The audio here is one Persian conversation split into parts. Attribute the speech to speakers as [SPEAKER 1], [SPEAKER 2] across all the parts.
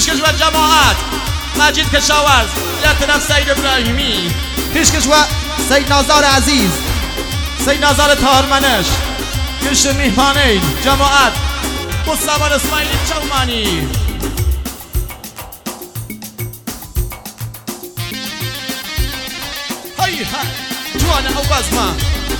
[SPEAKER 1] پیشکش و جماعت مجید کشاورز لطنف سید ابراهیمی
[SPEAKER 2] پیشکش و سید نازار عزیز
[SPEAKER 1] سید نازار تارمنش گشت میهمانی جماعت مصطفی اسماعیلی چومانی هی جوان عوض ما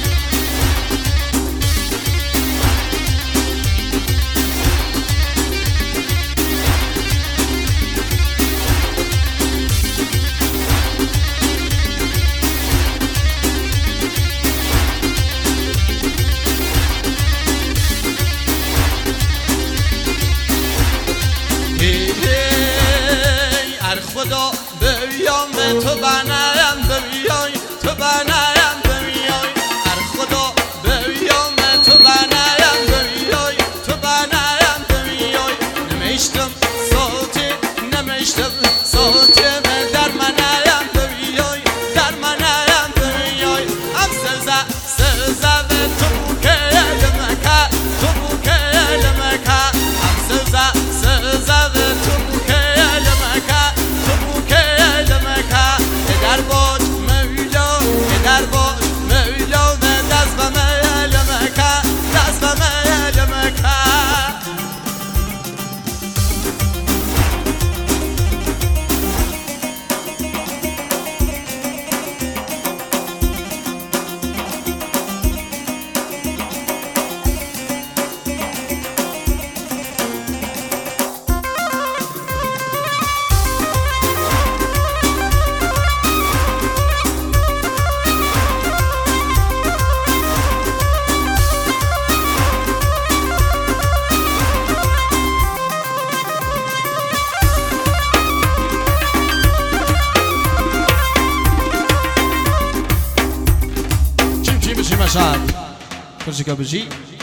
[SPEAKER 1] خدا بیام به تو بنایم بیای تو بنایم بیای هر خدا بیام به تو بنایم بیای تو بنایم بیای نمیشتم صوتی در منایم بیای در منایم بیای هم سزا به تو بوکل مکه تو بوکل مکه هم سزا به تو بوکل مکه در باج مولا دست به میل مکه دست به میل مکه مشهد کرشی که بجی